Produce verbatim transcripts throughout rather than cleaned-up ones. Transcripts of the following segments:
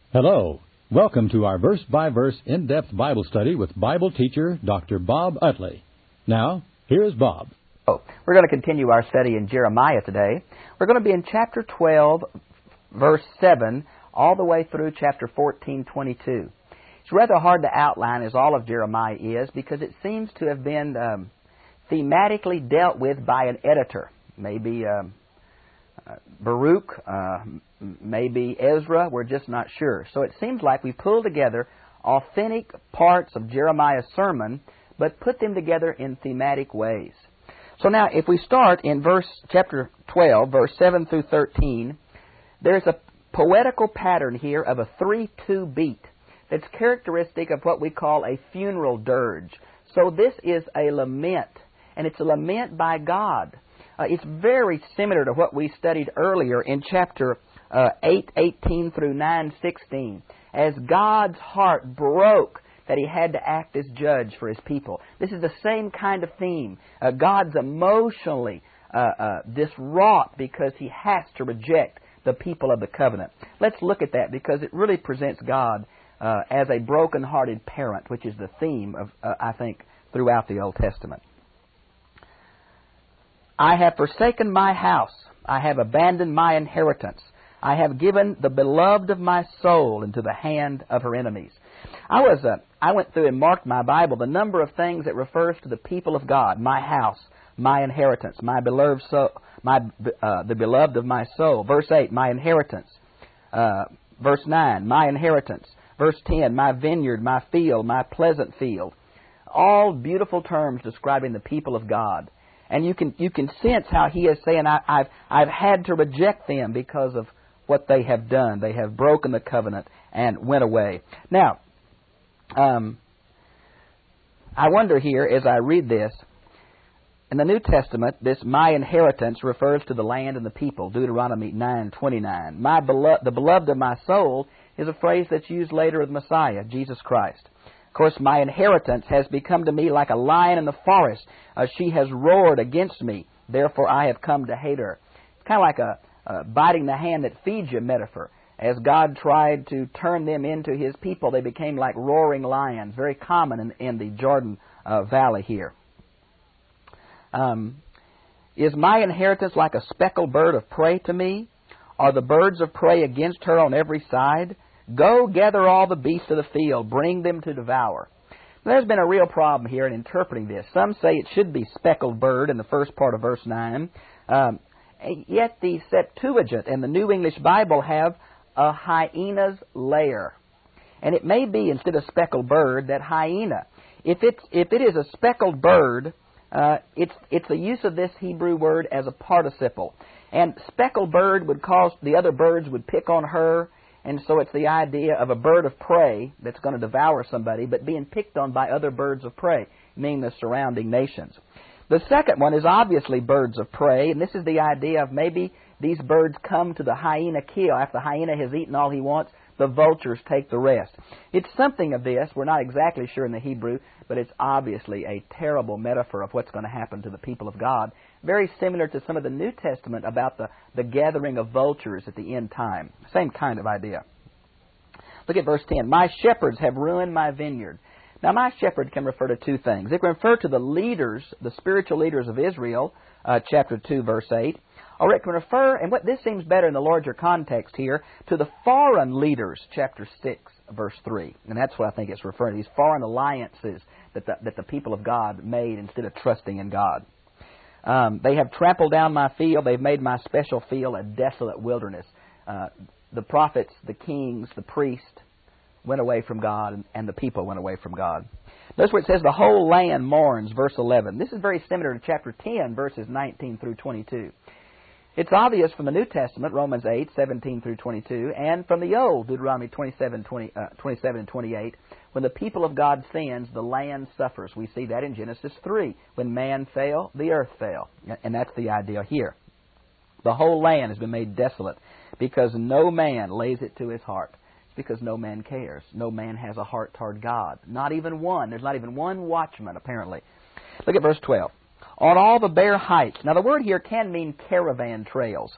Hello. Welcome to our verse-by-verse in-depth Bible study with Bible teacher Doctor Bob Utley. Now, here's Bob. Oh, we're going to continue our study in Jeremiah today. We're going to be in chapter twelve, verse seven, all the way through chapter fourteen, twenty-two. It's rather hard to outline, as all of Jeremiah is, because it seems to have been um, thematically dealt with by an editor. Maybe um, uh, Baruch, uh, maybe Ezra, we're just not sure. So it seems like we pulled together authentic parts of Jeremiah's sermon, but put them together in thematic ways. So now, if we start in verse chapter twelve, verse seven through thirteen, there's a poetical pattern here of a three two beat that's characteristic of what we call a funeral dirge. So this is a lament, and it's a lament by God. Uh, it's very similar to what we studied earlier in chapter uh, eight eighteen through nine sixteen, as God's heart broke that He had to act as judge for His people. This is the same kind of theme. Uh, God's emotionally uh, uh, distraught because He has to reject the people of the covenant. Let's look at that, because it really presents God uh, as a broken-hearted parent, which is the theme of, uh, I think, throughout the Old Testament. I have forsaken my house. I have abandoned my inheritance. I have given the beloved of my soul into the hand of her enemies. I was uh, I went through and marked my Bible the number of things that refers to the people of God: my house, my inheritance, my beloved soul, my uh, the beloved of my soul. Verse eight, my inheritance. Uh, verse nine, my inheritance. Verse ten, my vineyard, my field, my pleasant field. All beautiful terms describing the people of God. And you can you can sense how he is saying, I, I've I've had to reject them because of what they have done. They have broken the covenant and went away. Now, um, I wonder here as I read this, in the New Testament, this my inheritance refers to the land and the people. Deuteronomy nine twenty-nine. My beloved, the beloved of my soul is a phrase that's used later of the Messiah, Jesus Christ. Of course, my inheritance has become to me like a lion in the forest. Uh, she has roared against me. Therefore, I have come to hate her. It's kind of like a uh, biting the hand that feeds you metaphor. As God tried to turn them into His people, they became like roaring lions, very common in, in the Jordan uh, Valley here. Um, is my inheritance like a speckled bird of prey to me? Are the birds of prey against her on every side? Go gather all the beasts of the field, bring them to devour. There's been a real problem here in interpreting this. Some say it should be speckled bird in the first part of verse nine. Um, yet the Septuagint and the New English Bible have a hyena's lair. And it may be, instead of speckled bird, that hyena. If it's if it is a speckled bird, uh, it's it's the use of this Hebrew word as a participle. And speckled bird would cause the other birds would pick on her. And so it's the idea of a bird of prey that's going to devour somebody, but being picked on by other birds of prey, meaning the surrounding nations. The second one is obviously birds of prey, and this is the idea of maybe these birds come to the hyena kill. After the hyena has eaten all he wants, the vultures take the rest. It's something of this. We're not exactly sure in the Hebrew, but it's obviously a terrible metaphor of what's going to happen to the people of God. Very similar to some of the New Testament about the, the gathering of vultures at the end time. Same kind of idea. Look at verse ten. My shepherds have ruined my vineyard. Now, my shepherd can refer to two things. It can refer to the leaders, the spiritual leaders of Israel, uh, chapter two, verse eight. Or it can refer, and what this seems better in the larger context here, to the foreign leaders, chapter six, verse three. And that's what I think it's referring to, these foreign alliances that the, that the people of God made instead of trusting in God. Um, they have trampled down my field. They've made my special field a desolate wilderness. Uh, the prophets, the kings, the priests went away from God, and, and the people went away from God. Notice where it says the whole land mourns, verse eleven. This is very similar to chapter ten, verses nineteen through twenty-two. It's obvious from the New Testament, Romans eight, seventeen through twenty-two, and from the Old, Deuteronomy twenty-seven, twenty, uh, twenty-seven and twenty-eight, when the people of God sins, the land suffers. We see that in Genesis three. When man fell, the earth fell. And that's the idea here. The whole land has been made desolate because no man lays it to his heart. It's because no man cares. No man has a heart toward God. Not even one. There's not even one watchman, apparently. Look at verse twelve. On all the bare heights. Now, the word here can mean caravan trails.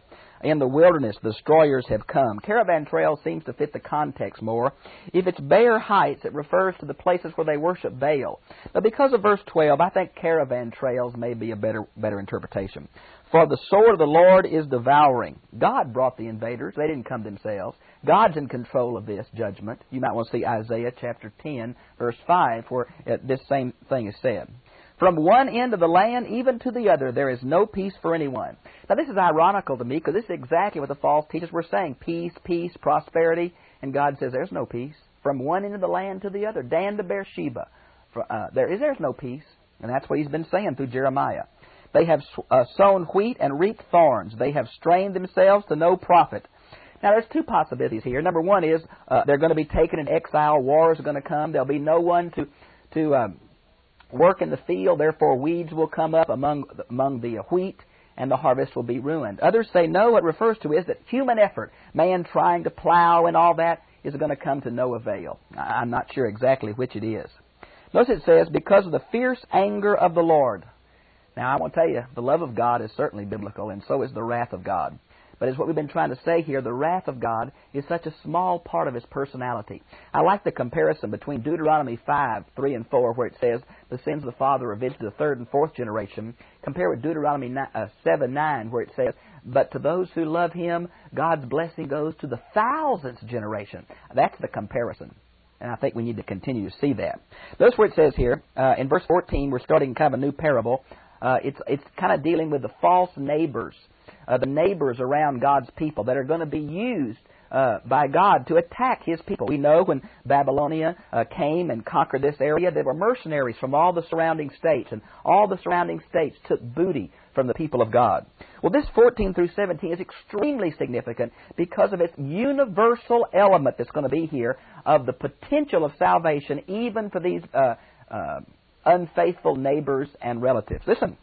In the wilderness, the destroyers have come. Caravan trail seems to fit the context more. If it's bare heights, it refers to the places where they worship Baal. But because of verse twelve, I think caravan trails may be a better, better interpretation. For the sword of the Lord is devouring. God brought the invaders. They didn't come themselves. God's in control of this judgment. You might want to see Isaiah chapter ten, verse five, where this same thing is said. From one end of the land even to the other, there is no peace for anyone. Now, this is ironical to me because this is exactly what the false teachers were saying. Peace, peace, prosperity. And God says there's no peace. From one end of the land to the other, Dan to Beersheba, uh, there is there's no peace. And that's what he's been saying through Jeremiah. They have uh, sown wheat and reaped thorns. They have strained themselves to no profit. Now, there's two possibilities here. Number one is uh, they're going to be taken in exile. Wars are going to come. There'll be no one to to um, work in the field. Therefore, weeds will come up among among the wheat, and the harvest will be ruined. Others say, no, what it refers to is that human effort, man trying to plow and all that, is going to come to no avail. I'm not sure exactly which it is. Notice it says, because of the fierce anger of the Lord. Now, I want to tell you, the love of God is certainly biblical, and so is the wrath of God. But as what we've been trying to say here, the wrath of God is such a small part of His personality. I like the comparison between Deuteronomy five, three, and four, where it says, the sins of the father are avenged to the third and fourth generation, compared with Deuteronomy seven, nine, where it says, but to those who love Him, God's blessing goes to the thousandth generation. That's the comparison. And I think we need to continue to see that. Notice where it says here, uh, in verse fourteen, we're starting kind of a new parable. Uh, it's it's kind of dealing with the false neighbors, uh, the neighbors around God's people that are going to be used uh, by God to attack His people. We know when Babylonia uh, came and conquered this area, there were mercenaries from all the surrounding states, and all the surrounding states took booty from the people of God. Well, this fourteen through seventeen is extremely significant because of its universal element that's going to be here of the potential of salvation even for these uh, uh, unfaithful neighbors and relatives. Listen.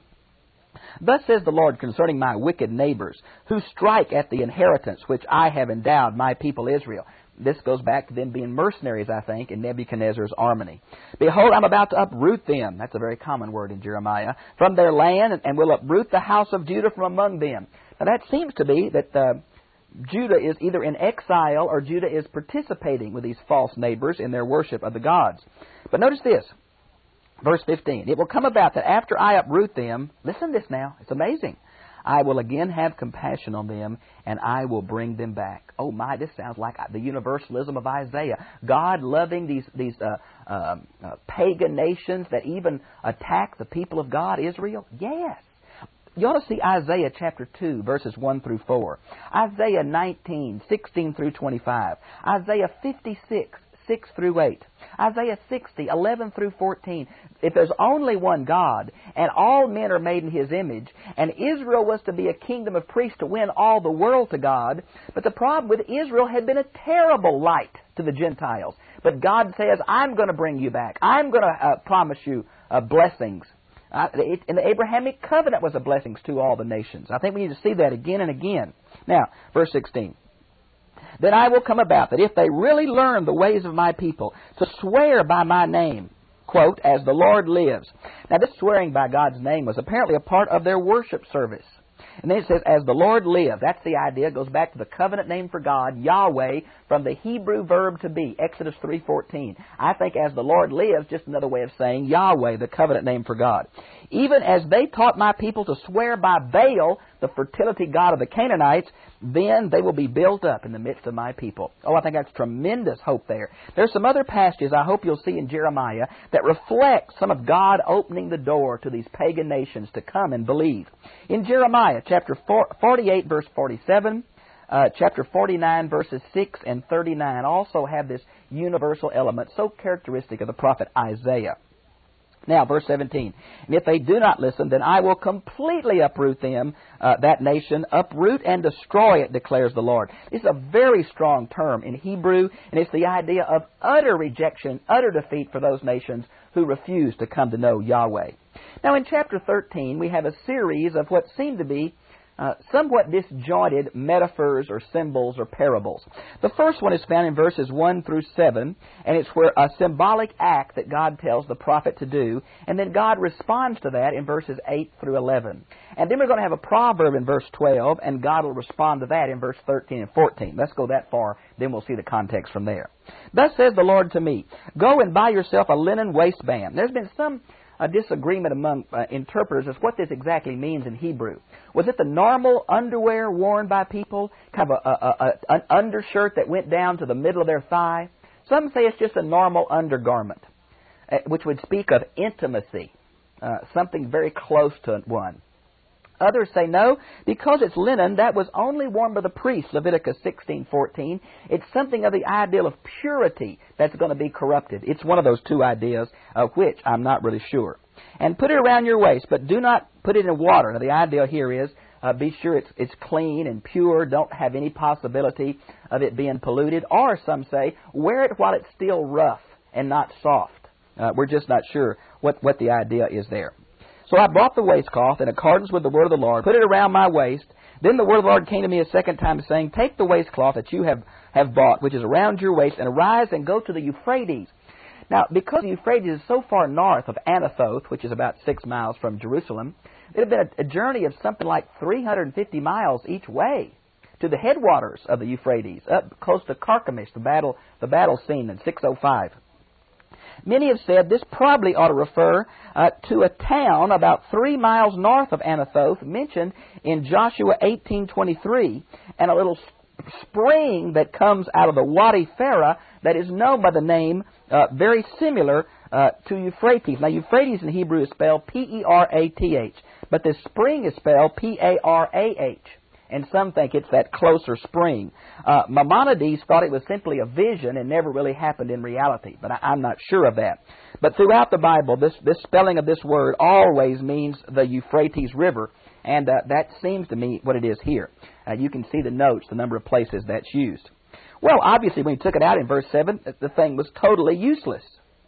Thus says the Lord concerning my wicked neighbors, who strike at the inheritance which I have endowed my people Israel. This goes back to them being mercenaries, I think, in Nebuchadnezzar's army. Behold, I'm about to uproot them. That's a very common word in Jeremiah. From their land, and will uproot the house of Judah from among them. Now that seems to be that uh, Judah is either in exile or Judah is participating with these false neighbors in their worship of the gods. But notice this. Verse fifteen, it will come about that after I uproot them, listen to this now, it's amazing, I will again have compassion on them, and I will bring them back. Oh my, this sounds like the universalism of Isaiah. God loving these these uh, uh, uh, pagan nations that even attack the people of God, Israel? Yes. You ought to see Isaiah chapter two, verses one through four. Isaiah nineteen, sixteen through twenty-five. Isaiah fifty-six, six through eight. Isaiah sixty, eleven through fourteen. If there's only one God, and all men are made in His image, and Israel was to be a kingdom of priests to win all the world to God, but the problem with Israel had been a terrible light to the Gentiles. But God says, I'm going to bring you back. I'm going to uh, promise you uh, blessings. Uh, it, and the Abrahamic covenant was a blessing to all the nations. I think we need to see that again and again. Now, verse sixteen. Then I will come about that if they really learn the ways of my people, to swear by my name, quote, as the Lord lives. Now, this swearing by God's name was apparently a part of their worship service. And then it says, as the Lord lives. That's the idea. It goes back to the covenant name for God, Yahweh, from the Hebrew verb to be, Exodus three fourteen. I think as the Lord lives, just another way of saying Yahweh, the covenant name for God. Even as they taught my people to swear by Baal, the fertility god of the Canaanites, then they will be built up in the midst of my people. Oh, I think that's tremendous hope there. There's some other passages I hope you'll see in Jeremiah that reflect some of God opening the door to these pagan nations to come and believe. In Jeremiah chapter forty-eight, verse forty-seven, uh, chapter forty-nine, verses six and thirty-nine also have this universal element so characteristic of the prophet Isaiah. Now, verse seventeen, and if they do not listen, then I will completely uproot them, uh, that nation, uproot and destroy it, declares the Lord. This is a very strong term in Hebrew, and it's the idea of utter rejection, utter defeat for those nations who refuse to come to know Yahweh. Now, in chapter thirteen, we have a series of what seem to be uh, somewhat disjointed metaphors or symbols or parables. The first one is found in verses one through seven, and it's where a symbolic act that God tells the prophet to do, and then God responds to that in verses eight through eleven. And then we're going to have a proverb in verse twelve, and God will respond to that in verse thirteen and fourteen. Let's go that far, then we'll see the context from there. Thus says the Lord to me, go and buy yourself a linen waistband. There's been some a disagreement among uh, interpreters as what this exactly means in Hebrew. Was it the normal underwear worn by people, kind of a, a, a, an undershirt that went down to the middle of their thigh? Some say it's just a normal undergarment, uh, which would speak of intimacy, uh, something very close to one. Others say no, because it's linen, that was only worn by the priest, Leviticus sixteen fourteen. It's something of the ideal of purity that's going to be corrupted. It's one of those two ideas, of which I'm not really sure. And put it around your waist, but do not put it in water. Now, the idea here is uh, be sure it's, it's clean and pure, don't have any possibility of it being polluted. Or, some say, wear it while it's still rough and not soft. Uh, we're just not sure what, what the idea is there. So I bought the waistcloth in accordance with the word of the Lord, put it around my waist. Then the word of the Lord came to me a second time, saying, take the waistcloth that you have, have bought, which is around your waist, and arise and go to the Euphrates. Now, because the Euphrates is so far north of Anathoth, which is about six miles from Jerusalem, it had been a, a journey of something like three hundred fifty miles each way to the headwaters of the Euphrates, up close to Carchemish, the battle, the battle scene in six oh five. Many have said this probably ought to refer uh, to a town about three miles north of Anathoth, mentioned in Joshua eighteen twenty-three, and a little spring that comes out of the Wadi Farah that is known by the name uh, very similar uh, to Euphrates. Now, Euphrates in Hebrew is spelled P E R A T H, but this spring is spelled P A R A H. And some think it's that closer spring. Uh, Maimonides thought it was simply a vision and never really happened in reality, but I, I'm not sure of that. But throughout the Bible, this, this spelling of this word always means the Euphrates River, and uh, that seems to me what it is here. Uh, you can see the notes, the number of places that's used. Well, obviously, when he took it out in verse seven, the thing was totally useless.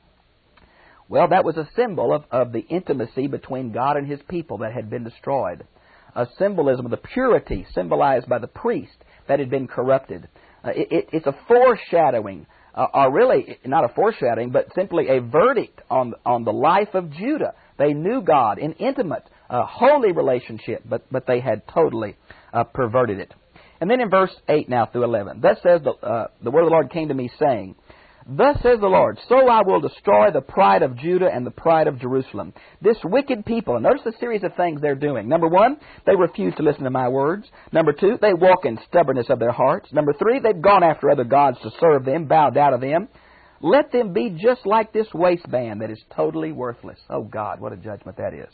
Well, that was a symbol of, of the intimacy between God and His people that had been destroyed. A symbolism of the purity symbolized by the priest that had been corrupted. Uh, it, it, it's a foreshadowing, uh, or really not a foreshadowing, but simply a verdict on, on the life of Judah. They knew God in intimate, uh, holy relationship, but, but they had totally uh, perverted it. And then in verse eight now through eleven, thus says the, uh, the word of the Lord came to me, saying, thus says the Lord, so I will destroy the pride of Judah and the pride of Jerusalem. This wicked people, and notice the series of things they're doing. Number one, they refuse to listen to my words. Number two, they walk in stubbornness of their hearts. Number three, they've gone after other gods to serve them, bowed down to them. Let them be just like this waistband that is totally worthless. Oh God, what a judgment that is.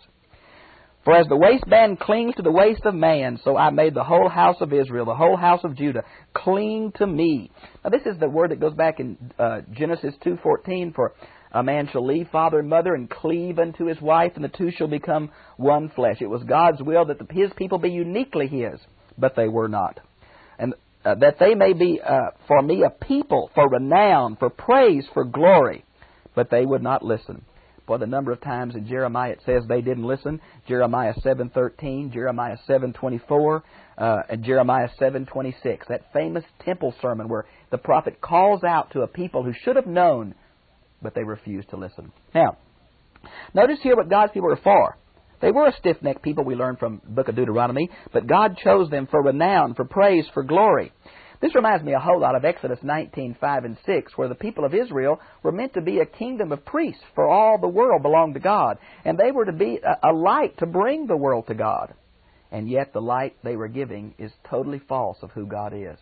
For as the waistband clings to the waist of man, so I made the whole house of Israel, the whole house of Judah, cling to me. Now this is the word that goes back in uh, Genesis two fourteen, for a man shall leave father and mother and cleave unto his wife, and the two shall become one flesh. It was God's will that the, His people be uniquely His, but they were not. And uh, that they may be uh, for me a people, for renown, for praise, for glory, but they would not listen. For the number of times in Jeremiah it says they didn't listen. Jeremiah seven thirteen, Jeremiah seven twenty-four, uh, and Jeremiah seven twenty-six. That famous temple sermon where the prophet calls out to a people who should have known, but they refused to listen. Now, notice here what God's people were for. They were a stiff-necked people, we learn from the book of Deuteronomy, but God chose them for renown, for praise, for glory. This reminds me a whole lot of Exodus nineteen, five and six, where the people of Israel were meant to be a kingdom of priests, for all the world belonged to God. And they were to be a, a light to bring the world to God. And yet the light they were giving is totally false of who God is.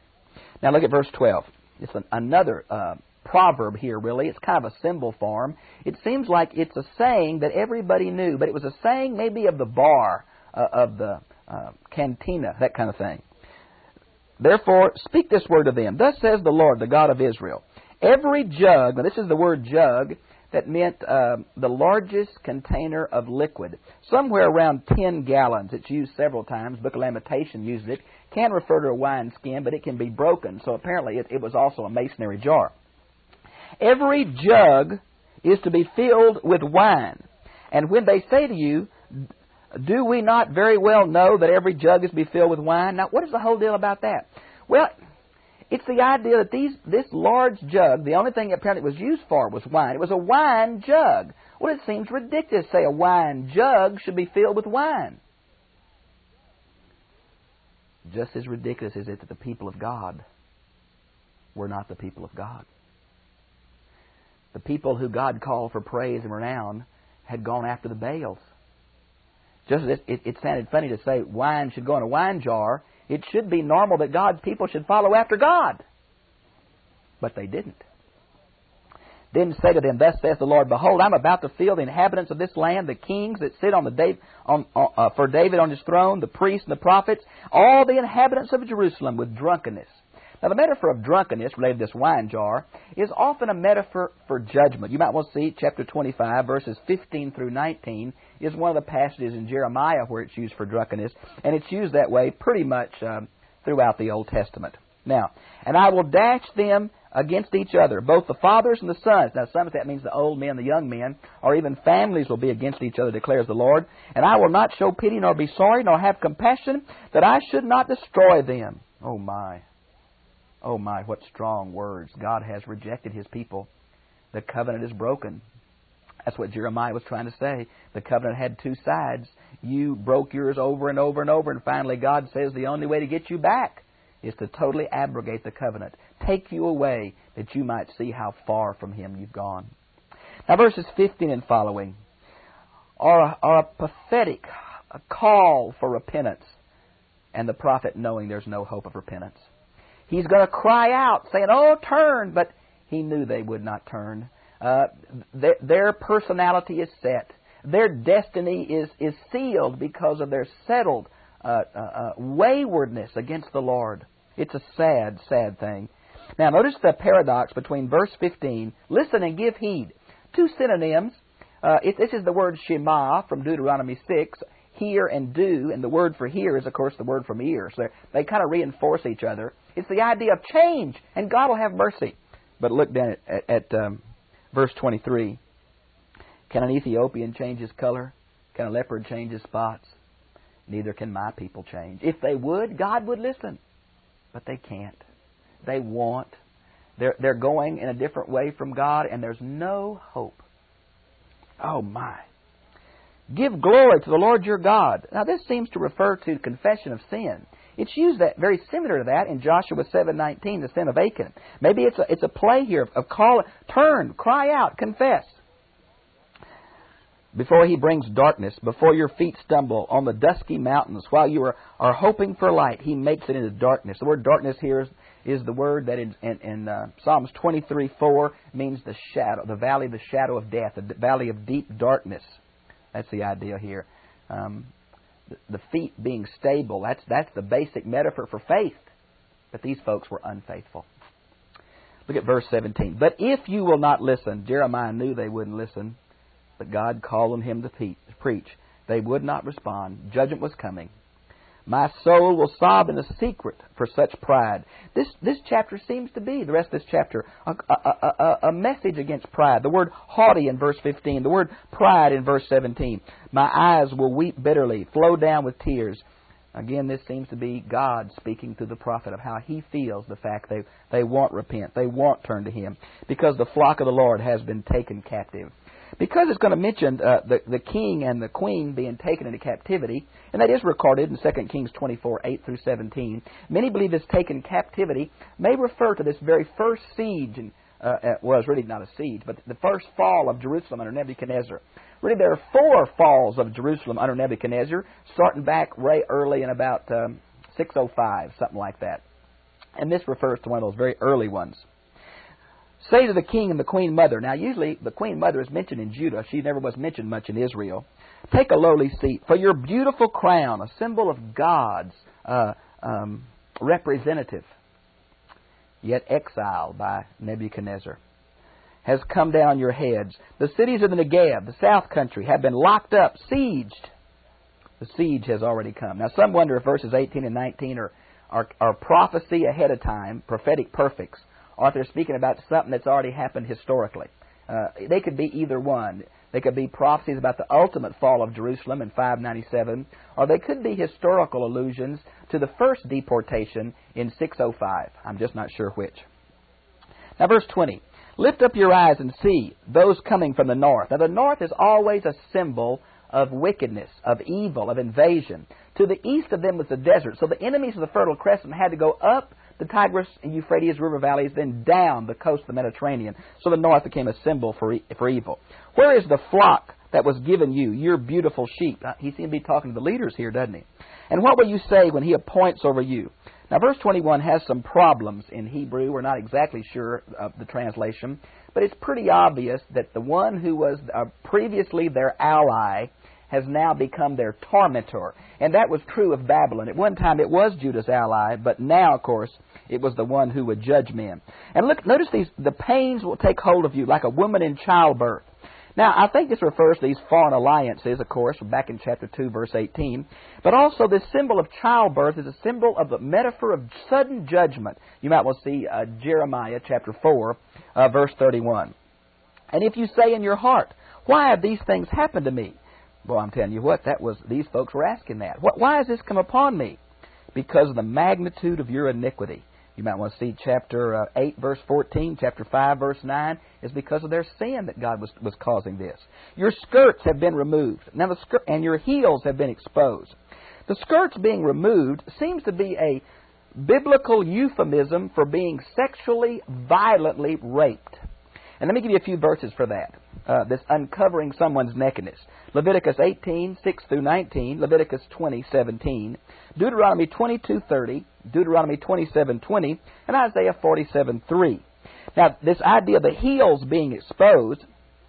Now look at verse twelve. It's an, another uh, proverb here, really. It's kind of a symbol form. It seems like it's a saying that everybody knew, but it was a saying maybe of the bar, uh, of the uh, cantina, that kind of thing. Therefore, speak this word to them. Thus says the Lord, the God of Israel. Every jug, now this is the word jug, that meant uh, the largest container of liquid. Somewhere around ten gallons. It's used several times. Book of Lamentation uses it. Can refer to a wine skin, but it can be broken. So apparently it, it was also a masonry jar. Every jug is to be filled with wine. And when they say to you, Do we not very well know that every jug is to be filled with wine? Now, what is the whole deal about that? Well, it's the idea that these this large jug, the only thing apparently it was used for was wine. It was a wine jug. Well, it seems ridiculous to say a wine jug should be filled with wine. Just as ridiculous is it that the people of God were not the people of God. The people who God called for praise and renown had gone after the Baals. Just as it, it sounded funny to say wine should go in a wine jar, it should be normal that God's people should follow after God. But they didn't. Then say to them, Thus saith the Lord, Behold, I'm about to fill the inhabitants of this land, the kings that sit on the Dav- on, uh, for David on his throne, the priests and the prophets, all the inhabitants of Jerusalem with drunkenness. Now, the metaphor of drunkenness related to this wine jar is often a metaphor for judgment. You might want to see chapter twenty-five, verses fifteen through nineteen, is one of the passages in Jeremiah where it's used for drunkenness, and it's used that way pretty much um, throughout the Old Testament. Now, and I will dash them against each other, both the fathers and the sons. Now, some of that means the old men, the young men, or even families will be against each other, declares the Lord. And I will not show pity, nor be sorry, nor have compassion, that I should not destroy them. Oh, my. Oh, my, what strong words. God has rejected His people. The covenant is broken. That's what Jeremiah was trying to say. The covenant had two sides. You broke yours over and over and over, and finally God says the only way to get you back is to totally abrogate the covenant. Take you away that you might see how far from Him you've gone. Now, verses fifteen and following are, are a pathetic a call for repentance, and the prophet knowing there's no hope of repentance. He's going to cry out, saying, Oh, turn! But he knew they would not turn. Uh, their, their personality is set. Their destiny is, is sealed because of their settled uh, uh, uh, waywardness against the Lord. It's a sad, sad thing. Now, notice the paradox between verse fifteen, listen and give heed. Two synonyms. Uh, it, this is the word Shema from Deuteronomy six, hear and do, and the word for hear is, of course, the word from ear. So they kind of reinforce each other. It's the idea of change, and God will have mercy. But look down at, at, at um, verse twenty-three. Can an Ethiopian change his color? Can a leopard change his spots? Neither can my people change. If they would, God would listen. But they can't. They won't. They're, they're going in a different way from God, and there's no hope. Oh, my. Give glory to the Lord your God. Now, this seems to refer to confession of sin. It's used that very similar to that in Joshua seven nineteen, the sin of Achan. Maybe it's a, it's a play here of, of call, turn, cry out, confess. Before He brings darkness, before your feet stumble on the dusky mountains, while you are, are hoping for light, He makes it into darkness. The word darkness here is, is the word that in, in, in uh, Psalms twenty-three four means the shadow, the valley of the shadow of death, the valley of deep darkness. That's the idea here. Um, the, the feet being stable, that's, that's the basic metaphor for faith. But these folks were unfaithful. Look at verse seventeen. But if you will not listen, Jeremiah knew they wouldn't listen. But God called on him to preach. They would not respond. Judgment was coming. My soul will sob in the secret for such pride. This this chapter seems to be, the rest of this chapter, a, a, a, a message against pride. The word haughty in verse fifteen. The word pride in verse seventeen. My eyes will weep bitterly, flow down with tears. Again, this seems to be God speaking through the prophet of how He feels the fact they, they won't repent. They won't turn to Him. Because the flock of the Lord has been taken captive. Because it's going to mention uh, the, the king and the queen being taken into captivity, and that is recorded in Second Kings twenty-four, eight through seventeen, many believe this taken captivity may refer to this very first siege, and uh, well, it's really not a siege, but the first fall of Jerusalem under Nebuchadnezzar. Really, there are four falls of Jerusalem under Nebuchadnezzar, starting back way early in about um, six oh five, something like that. And this refers to one of those very early ones. Say to the king and the queen mother. Now, usually the queen mother is mentioned in Judah. She never was mentioned much in Israel. Take a lowly seat. For your beautiful crown, a symbol of God's uh, um, representative, yet exiled by Nebuchadnezzar, has come down your heads. The cities of the Negev, the south country, have been locked up, sieged. The siege has already come. Now, some wonder if verses eighteen and nineteen are, are, are prophecy ahead of time, prophetic perfects, or if they're speaking about something that's already happened historically. Uh, they could be either one. They could be prophecies about the ultimate fall of Jerusalem in five ninety-seven, or they could be historical allusions to the first deportation in six oh five. I'm just not sure which. Now, verse twenty. Lift up your eyes and see those coming from the north. Now, the north is always a symbol of wickedness, of evil, of invasion. To the east of them was the desert. So the enemies of the Fertile Crescent had to go up the Tigris and Euphrates river valleys, then down the coast of the Mediterranean. So the north became a symbol for, e- for evil. Where is the flock that was given you, your beautiful sheep? Now, he seems to be talking to the leaders here, doesn't he? And what will you say when he appoints over you? Now, verse twenty-one has some problems in Hebrew. We're not exactly sure of the translation, but it's pretty obvious that the one who was uh, previously their ally has now become their tormentor. And that was true of Babylon. At one time it was Judah's ally, but now, of course, it was the one who would judge men. And look, notice these, the pains will take hold of you like a woman in childbirth. Now, I think this refers to these foreign alliances, of course, back in chapter two, verse eighteen. But also this symbol of childbirth is a symbol of the metaphor of sudden judgment. You might well see uh, Jeremiah chapter four, uh, verse thirty-one. And if you say in your heart, why have these things happened to me? Well, I'm telling you what, that was these folks were asking that. Why has this come upon me? Because of the magnitude of your iniquity. You might want to see chapter uh, eight, verse fourteen, chapter five, verse nine, is because of their sin that God was, was causing this. Your skirts have been removed, now the skirt, and your heels have been exposed. The skirts being removed seems to be a biblical euphemism for being sexually, violently raped. And let me give you a few verses for that. Uh, this uncovering someone's nakedness. Leviticus eighteen, six through nineteen, Leviticus twenty, seventeen, Deuteronomy twenty-two, thirty, Deuteronomy twenty-seven, twenty, and Isaiah forty-seven, three. Now, this idea of the heels being exposed,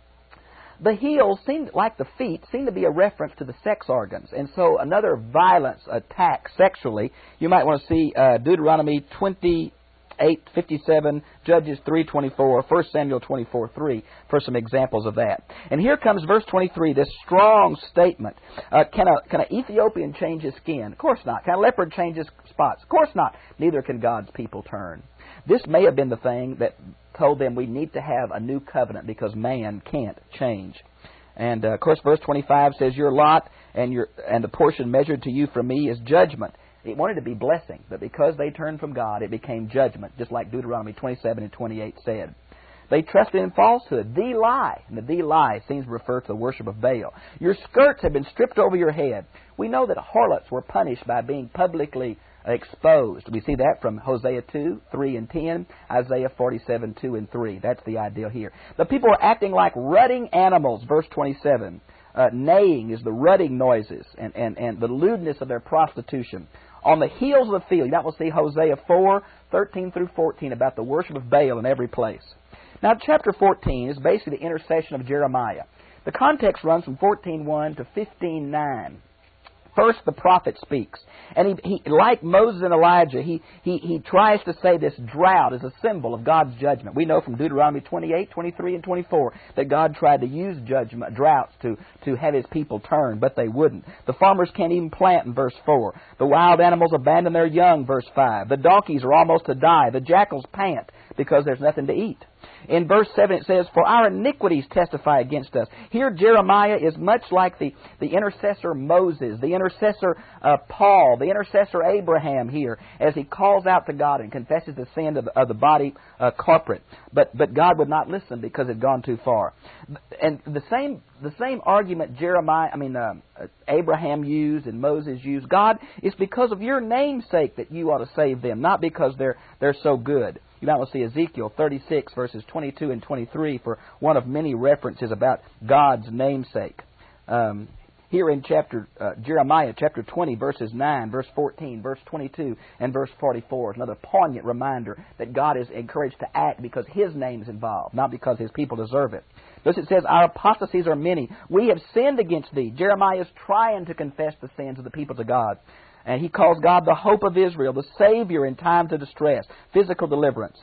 the heels, seem like the feet, seem to be a reference to the sex organs. And so another violence attack sexually, you might want to see uh, Deuteronomy twenty-eight, fifty-seven, Judges three, twenty-four, First Samuel twenty-four, three for some examples of that. And here comes verse twenty-three, this strong statement. Uh, can, a, can an Ethiopian change his skin? Of course not. Can a leopard change his spots? Of course not. Neither can God's people turn. This may have been the thing that told them we need to have a new covenant because man can't change. And, uh, of course, verse twenty-five says, your lot and, your, and the portion measured to you from me is judgment. It wanted to be blessing, but because they turned from God, it became judgment, just like Deuteronomy twenty-seven and twenty-eight said. They trusted in falsehood, the lie. And the the lie seems to refer to the worship of Baal. Your skirts have been stripped over your head. We know that harlots were punished by being publicly exposed. We see that from Hosea two, three and ten, Isaiah forty-seven, two and three. That's the ideal here. The people are acting like rutting animals, verse twenty-seven. Uh, neighing is the rutting noises and, and, and the lewdness of their prostitution. On the heels of the field, you might will see Hosea four, thirteen through fourteen about the worship of Baal in every place. Now, chapter fourteen is basically the intercession of Jeremiah. The context runs from fourteen one to fifteen nine. First, the prophet speaks. And he, he like Moses and Elijah, he, he, he tries to say this drought is a symbol of God's judgment. We know from Deuteronomy twenty-eight, twenty-three, and twenty-four that God tried to use judgment, droughts to, to have His people turn, but they wouldn't. The farmers can't even plant in verse four. The wild animals abandon their young, verse five. The donkeys are almost to die. The jackals pant because there's nothing to eat. In verse seven it says, for our iniquities testify against us. Here Jeremiah is much like the, the intercessor Moses, the intercessor uh, Paul, the intercessor Abraham here, as he calls out to God and confesses the sin of the, of the body uh, corporate. But but God would not listen because it had gone too far. And the same the same argument Jeremiah, I mean uh, Abraham used and Moses used, God, it's because of your name's sake that you ought to save them, not because they're they're so good. You might want to see Ezekiel thirty-six, verses twenty-two and twenty-three for one of many references about God's namesake. Um, here in chapter uh, Jeremiah, chapter twenty, verses nine, verse fourteen, verse twenty-two, and verse forty-four is another poignant reminder that God is encouraged to act because His name is involved, not because His people deserve it. Thus it says, our apostasies are many. We have sinned against Thee. Jeremiah is trying to confess the sins of the people to God. And he calls God the hope of Israel, the Savior in times of distress, physical deliverance.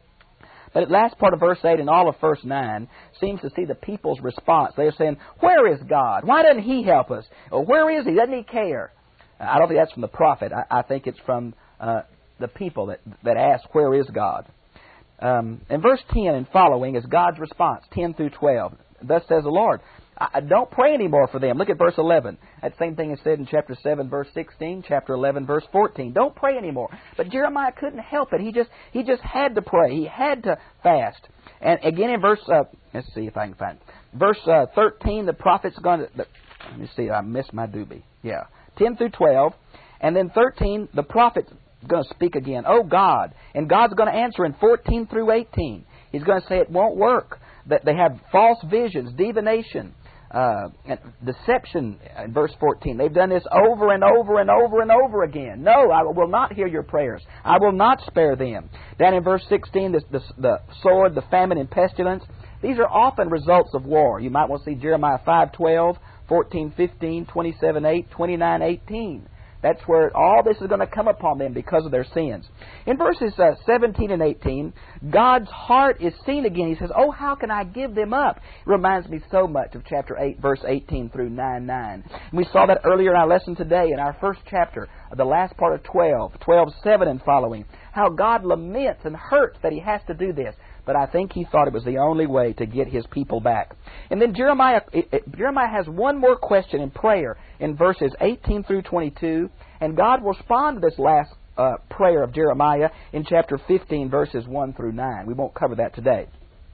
But the last part of verse eight and all of verse nine seems to see the people's response. They are saying, where is God? Why doesn't He help us? Or where is He? Doesn't He care? I don't think that's from the prophet. I, I think it's from uh, the people that, that ask, where is God? Um, and verse ten and following is God's response, ten through twelve. Thus says the Lord, I, don't pray anymore for them. Look at verse eleven. That same thing is said in chapter seven, verse sixteen, chapter eleven, verse fourteen. Don't pray anymore. But Jeremiah couldn't help it. He just he just had to pray. He had to fast. And again in verse, uh, let's see if I can find it. Verse uh, thirteen, the prophet's going to, the, let me see, I missed my doobie. Yeah, ten through twelve. And then thirteen, the prophet's going to speak again. Oh God. And God's going to answer in fourteen through eighteen. He's going to say it won't work. That they have false visions, divination, uh, and deception in verse fourteen. They've done this over and over and over and over again. No, I will not hear your prayers. I will not spare them. Down in verse sixteen, the, the, the sword, the famine, and pestilence. These are often results of war. You might want to see Jeremiah five twelve, fourteen fifteen, twenty-seven eight, twenty-nine eighteen. That's where all this is going to come upon them because of their sins. In verses uh, seventeen and eighteen, God's heart is seen again. He says, oh, how can I give them up? It reminds me so much of chapter eight, verse eighteen through nine nine. And we saw that earlier in our lesson today in our first chapter, the last part of twelve, twelve seven and following, how God laments and hurts that He has to do this. But I think He thought it was the only way to get His people back. And then Jeremiah it, it, Jeremiah has one more question in prayer in verses eighteen through twenty-two. And God will respond to this last uh, prayer of Jeremiah in chapter fifteen, verses one through nine. We won't cover that today.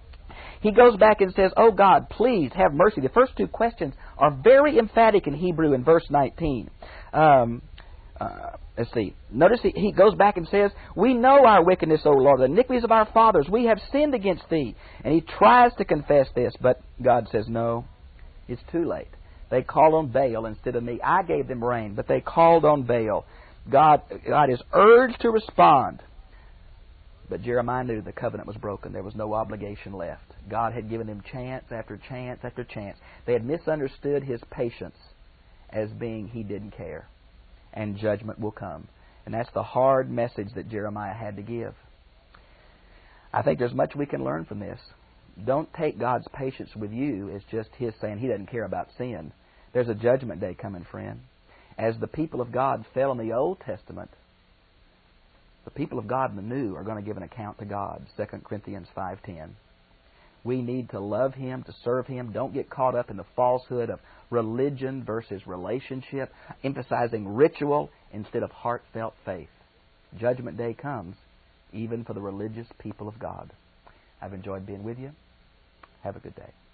He goes back and says, oh God, please have mercy. The first two questions are very emphatic in Hebrew in verse nineteen. Um, uh, let's see. Notice he, he goes back and says, we know our wickedness, O Lord, the iniquities of our fathers. We have sinned against Thee. And he tries to confess this, but God says, no, it's too late. They called on Baal instead of me. I gave them rain, but they called on Baal. God, God is urged to respond. But Jeremiah knew the covenant was broken. There was no obligation left. God had given them chance after chance after chance. They had misunderstood His patience as being He didn't care. And judgment will come. And that's the hard message that Jeremiah had to give. I think there's much we can learn from this. Don't take God's patience with you as just His saying He doesn't care about sin. There's a judgment day coming, friend. As the people of God fell in the Old Testament, the people of God in the New are going to give an account to God. Second Corinthians five ten. We need to love Him, to serve Him. Don't get caught up in the falsehood of religion versus relationship, emphasizing ritual instead of heartfelt faith. Judgment day comes, even for the religious people of God. I've enjoyed being with you. Have a good day.